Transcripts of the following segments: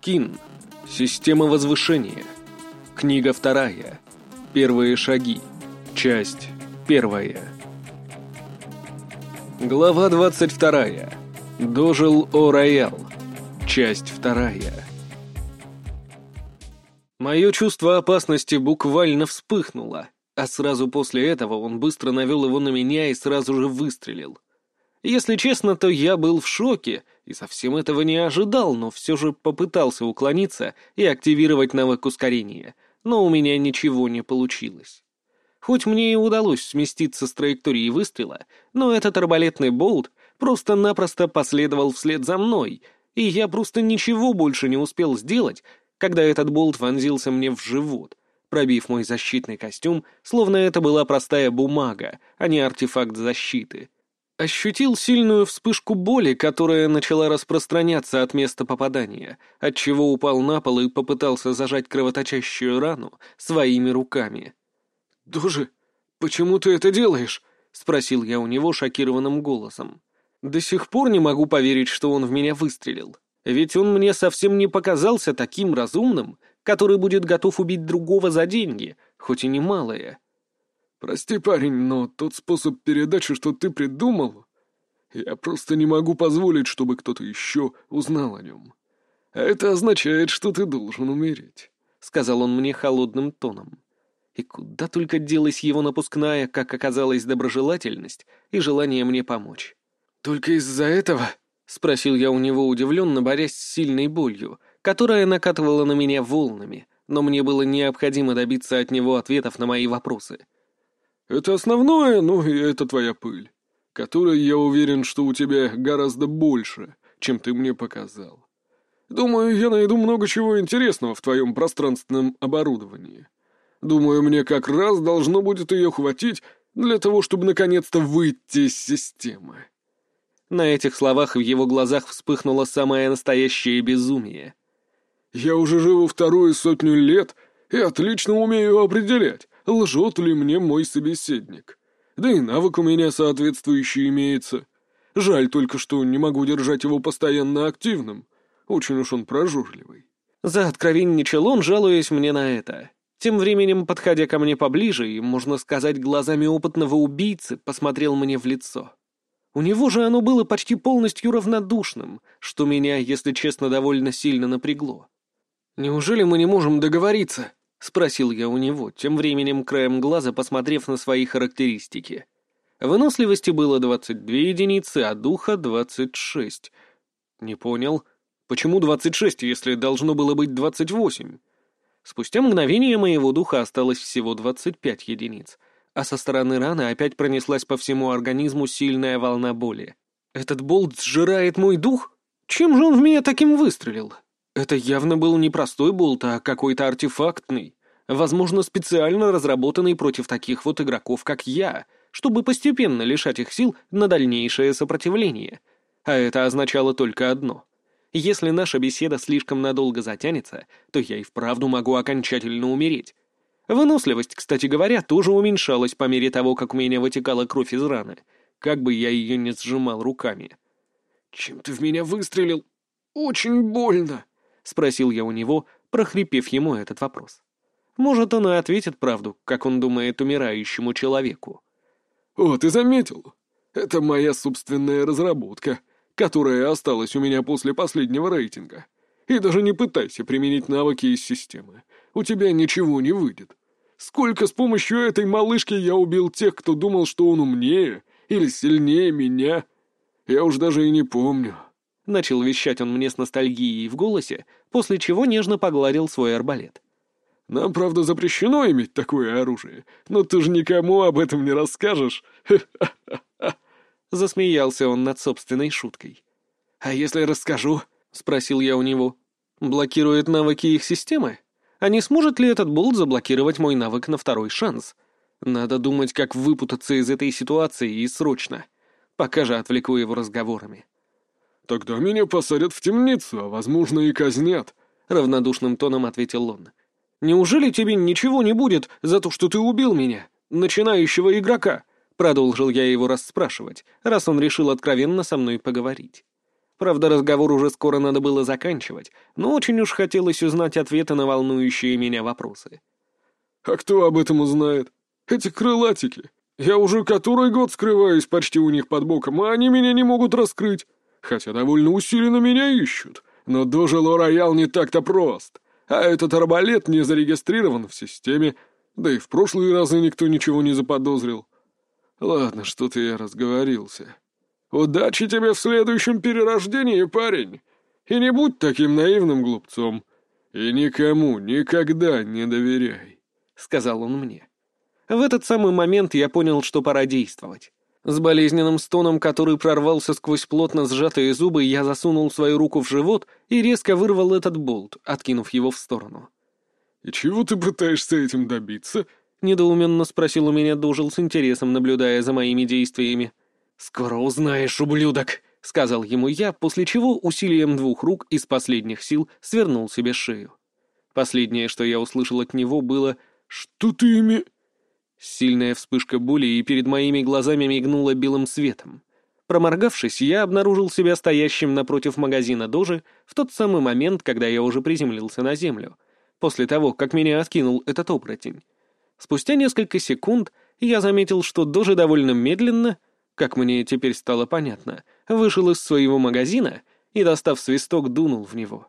Скин. Система возвышения. Книга 2. Первые шаги. Часть 1. Глава 22. Дожил О-Роял. Часть 2. Мое чувство опасности буквально вспыхнуло, а сразу после этого он быстро навел его на меня и сразу же выстрелил. Если честно, то я был в шоке и совсем этого не ожидал, но все же попытался уклониться и активировать навык ускорения, но у меня ничего не получилось. Хоть мне и удалось сместиться с траектории выстрела, но этот арбалетный болт просто-напросто последовал вслед за мной, и я просто ничего больше не успел сделать, когда этот болт вонзился мне в живот, пробив мой защитный костюм, словно это была простая бумага, а не артефакт защиты. Ощутил сильную вспышку боли, которая начала распространяться от места попадания, отчего упал на пол и попытался зажать кровоточащую рану своими руками. «Дожи, почему ты это делаешь?» — спросил я у него шокированным голосом. До сих пор не могу поверить, что он в меня выстрелил. Ведь он мне совсем не показался таким разумным, который будет готов убить другого за деньги, хоть и немалые. «Прости, парень, но тот способ передачи, что ты придумал, я просто не могу позволить, чтобы кто-то еще узнал о нем. А это означает, что ты должен умереть», — сказал он мне холодным тоном. И куда только делась его напускная, как оказалось, доброжелательность и желание мне помочь. «Только из-за этого?» — спросил я у него удивленно, борясь с сильной болью, которая накатывала на меня волнами, но мне было необходимо добиться от него ответов на мои вопросы. «Это основное, ну и это твоя пыль, которой, я уверен, что у тебя гораздо больше, чем ты мне показал. Думаю, я найду много чего интересного в твоем пространственном оборудовании. Думаю, мне как раз должно будет ее хватить для того, чтобы наконец-то выйти из системы». На этих словах в его глазах вспыхнуло самое настоящее безумие. «Я уже живу 200 лет и отлично умею определять, лжет ли мне мой собеседник. Да и навык у меня соответствующий имеется. Жаль только, что не могу держать его постоянно активным. Очень уж он прожорливый». Заоткровенничал он, жалуясь мне на это. Тем временем, подходя ко мне поближе и, можно сказать, глазами опытного убийцы, посмотрел мне в лицо. У него же оно было почти полностью равнодушным, что меня, если честно, довольно сильно напрягло. «Неужели мы не можем договориться?» — спросил я у него, тем временем краем глаза посмотрев на свои характеристики. Выносливости было 22 единицы, а духа 26. Не понял. Почему 26, если должно было быть 28? Спустя мгновение моего духа осталось всего 25 единиц, а со стороны раны опять пронеслась по всему организму сильная волна боли. Этот болт сжирает мой дух? Чем же он в меня таким выстрелил? Это явно был не простой болт, а какой-то артефактный, возможно, специально разработанный против таких вот игроков, как я, чтобы постепенно лишать их сил на дальнейшее сопротивление. А это означало только одно. Если наша беседа слишком надолго затянется, то я и вправду могу окончательно умереть. Выносливость, кстати говоря, тоже уменьшалась по мере того, как у меня вытекала кровь из раны, как бы я ее ни сжимал руками. «Чем ты в меня выстрелил? Очень больно!» — спросил я у него, прохрипев ему этот вопрос. Может, он и ответит правду, как он думает умирающему человеку. «О, ты заметил? Это моя собственная разработка, которая осталась у меня после последнего рейтинга. И даже не пытайся применить навыки из системы. У тебя ничего не выйдет. Сколько с помощью этой малышки я убил тех, кто думал, что он умнее или сильнее меня. Я уж даже и не помню». Начал вещать он мне с ностальгией в голосе, после чего нежно погладил свой арбалет. «Нам, правда, запрещено иметь такое оружие, но ты же никому об этом не расскажешь». Засмеялся он над собственной шуткой. «А если расскажу?» — спросил я у него. «Блокирует навыки их системы? А не сможет ли этот болт заблокировать мой навык на второй шанс? Надо думать, как выпутаться из этой ситуации и срочно. Пока же отвлеку его разговорами». «Тогда меня посадят в темницу, а, возможно, и казнят», — равнодушным тоном ответил он. «Неужели тебе ничего не будет за то, что ты убил меня, начинающего игрока?» Продолжил я его расспрашивать, раз он решил откровенно со мной поговорить. Правда, разговор уже скоро надо было заканчивать, но очень уж хотелось узнать ответы на волнующие меня вопросы. «А кто об этом узнает? Эти крылатики. Я уже который год скрываюсь почти у них под боком, а они меня не могут раскрыть. Хотя довольно усиленно меня ищут. Но Дожело Роял не так-то прост. А этот арбалет не зарегистрирован в системе. Да и в прошлые разы никто ничего не заподозрил. Ладно, что-то я разговорился. Удачи тебе в следующем перерождении, парень. И не будь таким наивным глупцом. И никому никогда не доверяй», — сказал он мне. В этот самый момент я понял, что пора действовать. С болезненным стоном, который прорвался сквозь плотно сжатые зубы, я засунул свою руку в живот и резко вырвал этот болт, откинув его в сторону. «И чего ты пытаешься этим добиться?» — недоуменно спросил у меня Дожил с интересом, наблюдая за моими действиями. «Скоро узнаешь, ублюдок», — сказал ему я, после чего усилием 2 рук из последних сил свернул себе шею. Последнее, что я услышал от него, было «Что ты ими...» Сильная вспышка боли и перед моими глазами мигнула белым светом. Проморгавшись, я обнаружил себя стоящим напротив магазина Дожи в тот самый момент, когда я уже приземлился на землю, после того, как меня откинул этот оборотень. Спустя несколько секунд я заметил, что Дожи довольно медленно, как мне теперь стало понятно, вышел из своего магазина и, достав свисток, дунул в него.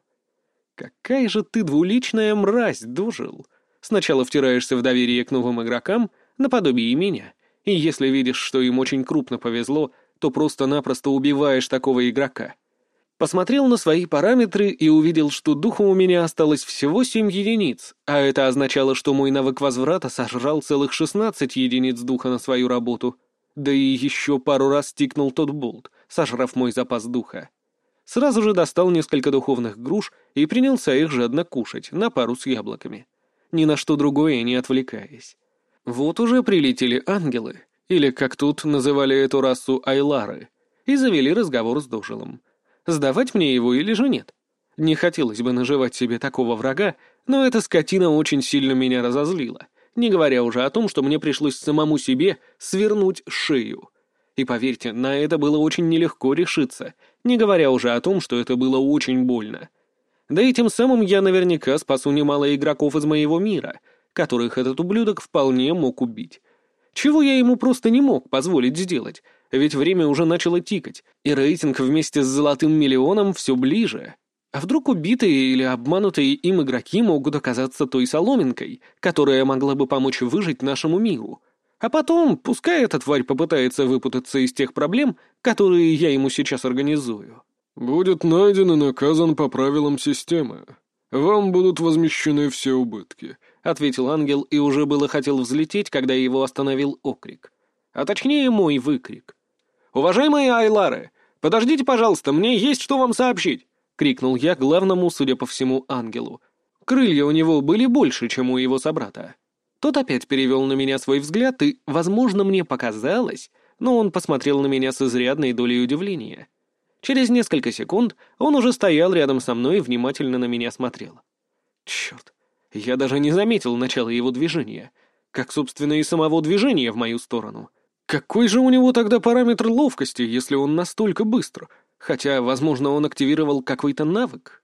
«Какая же ты двуличная мразь, Дожил! Сначала втираешься в доверие к новым игрокам, наподобие меня, и если видишь, что им очень крупно повезло, то просто-напросто убиваешь такого игрока». Посмотрел на свои параметры и увидел, что духа у меня осталось всего 7 единиц, а это означало, что мой навык возврата сожрал целых 16 единиц духа на свою работу. Да и еще пару раз тикнул тот болт, сожрав мой запас духа. Сразу же достал несколько духовных груш и принялся их жадно кушать, на пару с яблоками. Ни на что другое не отвлекаясь. Вот уже прилетели ангелы, или, как тут называли эту расу, айлары, и завели разговор с Дожилом. Сдавать мне его или же нет? Не хотелось бы наживать себе такого врага, но эта скотина очень сильно меня разозлила, не говоря уже о том, что мне пришлось самому себе свернуть шею. И поверьте, на это было очень нелегко решиться, не говоря уже о том, что это было очень больно. Да и тем самым я наверняка спасу немало игроков из моего мира, которых этот ублюдок вполне мог убить. Чего я ему просто не мог позволить сделать, ведь время уже начало тикать, и рейтинг вместе с золотым миллионом все ближе. А вдруг убитые или обманутые им игроки могут оказаться той соломинкой, которая могла бы помочь выжить нашему миру? А потом, пускай эта тварь попытается выпутаться из тех проблем, которые я ему сейчас организую. «Будет найден и наказан по правилам системы. Вам будут возмещены все убытки», — ответил ангел и уже было хотел взлететь, когда его остановил окрик. А точнее, мой выкрик. «Уважаемые айлары, подождите, пожалуйста, мне есть что вам сообщить!» — крикнул я главному, судя по всему, ангелу. Крылья у него были больше, чем у его собрата. Тот опять перевел на меня свой взгляд, и, возможно, мне показалось, но он посмотрел на меня с изрядной долей удивления. Через несколько секунд он уже стоял рядом со мной и внимательно на меня смотрел. Черт, я даже не заметил начала его движения, как, собственно, и самого движения в мою сторону. Какой же у него тогда параметр ловкости, если он настолько быстр? Хотя, возможно, он активировал какой-то навык.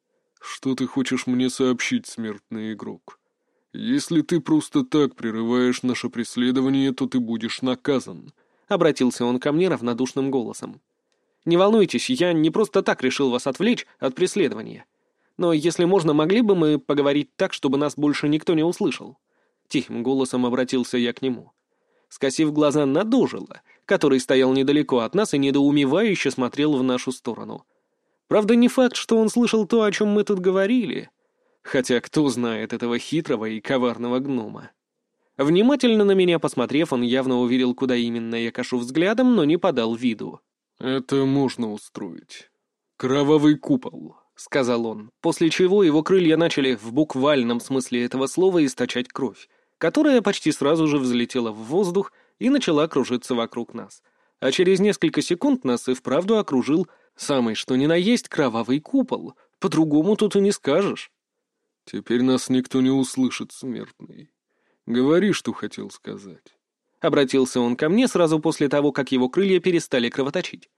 «Что ты хочешь мне сообщить, смертный игрок? Если ты просто так прерываешь наше преследование, то ты будешь наказан», — обратился он ко мне равнодушным голосом. «Не волнуйтесь, я не просто так решил вас отвлечь от преследования. Но, если можно, могли бы мы поговорить так, чтобы нас больше никто не услышал?» Тихим голосом обратился я к нему. Скосив глаза на Дожила, который стоял недалеко от нас и недоумевающе смотрел в нашу сторону. Правда, не факт, что он слышал то, о чем мы тут говорили. Хотя кто знает этого хитрого и коварного гнома. Внимательно на меня посмотрев, он явно увидел, куда именно я кашу взглядом, но не подал виду. «Это можно устроить. Кровавый купол», — сказал он, после чего его крылья начали в буквальном смысле этого слова источать кровь, которая почти сразу же взлетела в воздух и начала кружиться вокруг нас. А через несколько секунд нас и вправду окружил самый что ни на есть кровавый купол. По-другому тут и не скажешь. «Теперь нас никто не услышит, смертный. Говори, что хотел сказать». Обратился он ко мне сразу после того, как его крылья перестали кровоточить.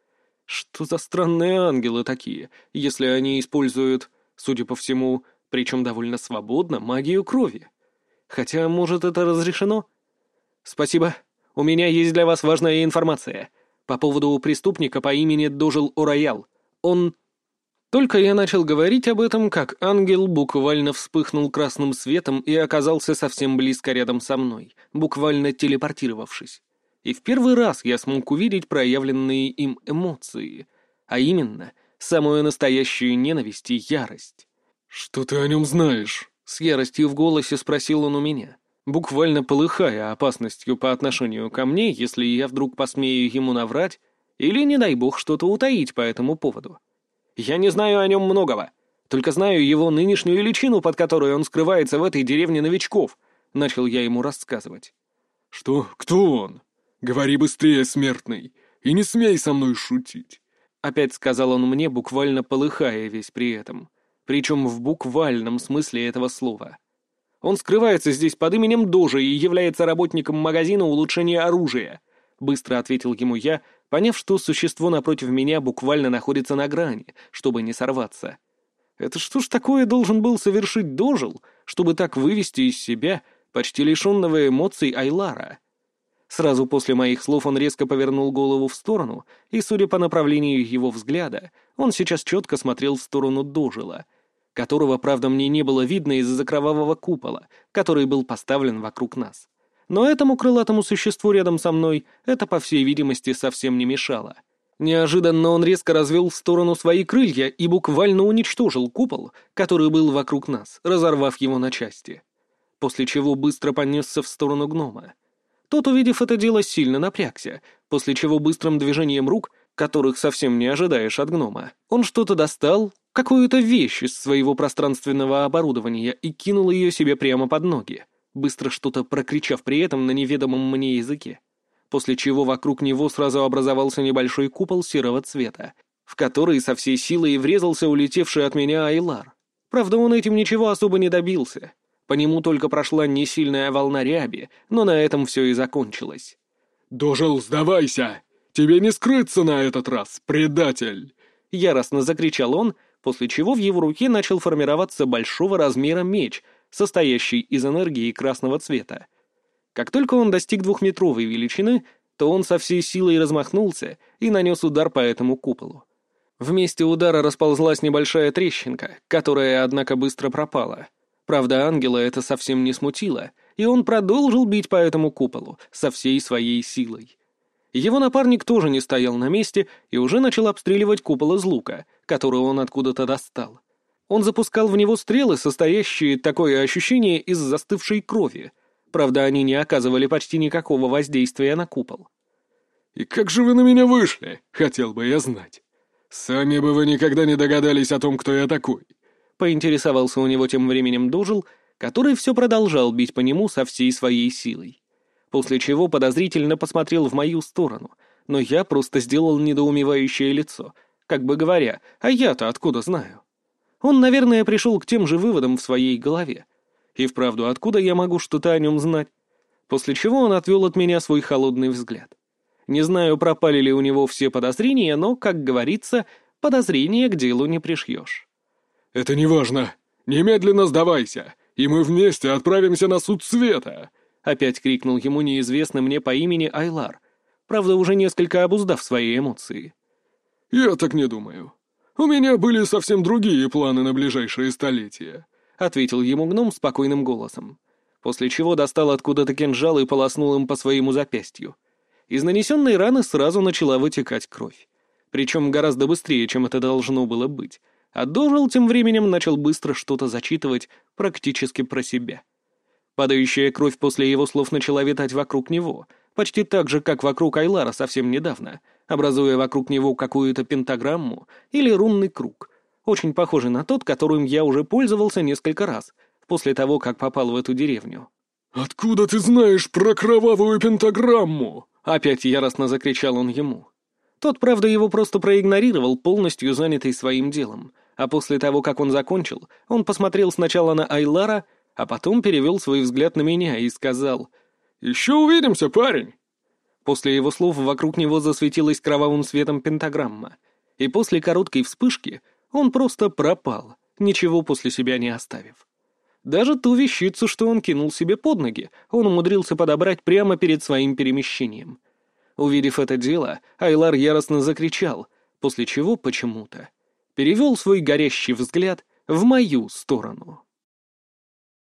Что за странные ангелы такие, если они используют, судя по всему, причем довольно свободно, магию крови? Хотя, может, это разрешено? Спасибо. У меня есть для вас важная информация. По поводу преступника по имени Дожил Ороял. Он... Только я начал говорить об этом, как ангел буквально вспыхнул красным светом и оказался совсем близко рядом со мной, буквально телепортировавшись. И в первый раз я смог увидеть проявленные им эмоции, а именно, самую настоящую ненависть и ярость. «Что ты о нем знаешь?» — с яростью в голосе спросил он у меня, буквально полыхая опасностью по отношению ко мне, если я вдруг посмею ему наврать или, не дай бог, что-то утаить по этому поводу. Я не знаю о нем многого, только знаю его нынешнюю личину, под которой он скрывается в этой деревне новичков, — начал я ему рассказывать. «Что? Кто он? Говори быстрее, смертный, и не смей со мной шутить!» Опять сказал он мне, буквально полыхая весь при этом, причем в буквальном смысле этого слова. Он скрывается здесь под именем Дожи и является работником магазина улучшения оружия, — быстро ответил ему я, поняв, что существо напротив меня буквально находится на грани, чтобы не сорваться. Это что ж такое должен был совершить Дожил, чтобы так вывести из себя почти лишенного эмоций Айлара? Сразу после моих слов он резко повернул голову в сторону, и, судя по направлению его взгляда, он сейчас четко смотрел в сторону Дожила, которого, правда, мне не было видно из-за кровавого купола, который был поставлен вокруг нас. Но этому крылатому существу рядом со мной это, по всей видимости, совсем не мешало. Неожиданно он резко развел в сторону свои крылья и буквально уничтожил купол, который был вокруг нас, разорвав его на части. После чего быстро понесся в сторону гнома. Тот, увидев это дело, сильно напрягся, после чего быстрым движением рук, которых совсем не ожидаешь от гнома, он что-то достал, какую-то вещь из своего пространственного оборудования и кинул ее себе прямо под ноги, быстро что-то прокричав при этом на неведомом мне языке, после чего вокруг него сразу образовался небольшой купол серого цвета, в который со всей силой врезался улетевший от меня Айлар. Правда, он этим ничего особо не добился. По нему только прошла несильная волна ряби, но на этом все и закончилось. «Дожил, сдавайся! Тебе не скрыться на этот раз, предатель!» Яростно закричал он, после чего в его руке начал формироваться большого размера меч, состоящий из энергии красного цвета. Как только он достиг 2-метровой величины, то он со всей силой размахнулся и нанес удар по этому куполу. В месте удара расползлась небольшая трещинка, которая, однако, быстро пропала. Правда, ангела это совсем не смутило, и он продолжил бить по этому куполу со всей своей силой. Его напарник тоже не стоял на месте и уже начал обстреливать купол из лука, который он откуда-то достал. Он запускал в него стрелы, состоящие, такое ощущение, из застывшей крови. Правда, они не оказывали почти никакого воздействия на купол. «И как же вы на меня вышли? Хотел бы я знать. Сами бы вы никогда не догадались о том, кто я такой». Поинтересовался у него тем временем Дожил, который все продолжал бить по нему со всей своей силой. После чего подозрительно посмотрел в мою сторону, но я просто сделал недоумевающее лицо, как бы говоря, а я-то откуда знаю? Он, наверное, пришел к тем же выводам в своей голове. И вправду, откуда я могу что-то о нем знать? После чего он отвел от меня свой холодный взгляд. Не знаю, пропали ли у него все подозрения, но, как говорится, подозрения к делу не пришьешь. «Это не важно. Немедленно сдавайся, и мы вместе отправимся на суд света!» Опять крикнул ему неизвестный мне по имени Айлар, правда, уже несколько обуздав свои эмоции. «Я так не думаю. У меня были совсем другие планы на ближайшие столетия», — ответил ему гном спокойным голосом, после чего достал откуда-то кинжал и полоснул им по своему запястью. Из нанесенной раны сразу начала вытекать кровь, причем гораздо быстрее, чем это должно было быть, а Дожил тем временем начал быстро что-то зачитывать практически про себя. Падающая кровь после его слов начала витать вокруг него, почти так же, как вокруг Айлара совсем недавно, образуя вокруг него какую-то пентаграмму или рунный круг, очень похожий на тот, которым я уже пользовался несколько раз, после того, как попал в эту деревню. «Откуда ты знаешь про кровавую пентаграмму?» Опять яростно закричал он ему. Тот, правда, его просто проигнорировал, полностью занятый своим делом, а после того, как он закончил, он посмотрел сначала на Айлара, а потом перевел свой взгляд на меня и сказал: «Еще увидимся, парень!» После его слов вокруг него засветилась кровавым светом пентаграмма, и после короткой вспышки он просто пропал, ничего после себя не оставив. Даже ту вещицу, что он кинул себе под ноги, он умудрился подобрать прямо перед своим перемещением. Увидев это дело, Айлар яростно закричал, после чего почему-то перевел свой горящий взгляд в мою сторону.